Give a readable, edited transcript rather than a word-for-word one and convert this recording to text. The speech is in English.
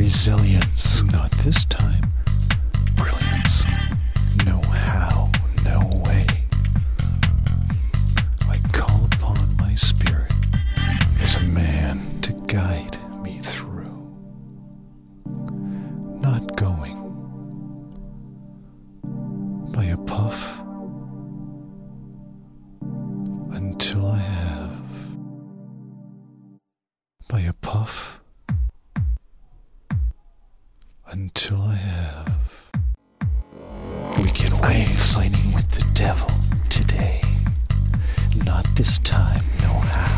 Resilience. Not this time. Brilliance. No how, no way. I call upon my spirit as a man to guide me through. Not going by a puff until I have. By a puff until I have. We can wait. I ain't fighting with the devil today. Not this time, no how.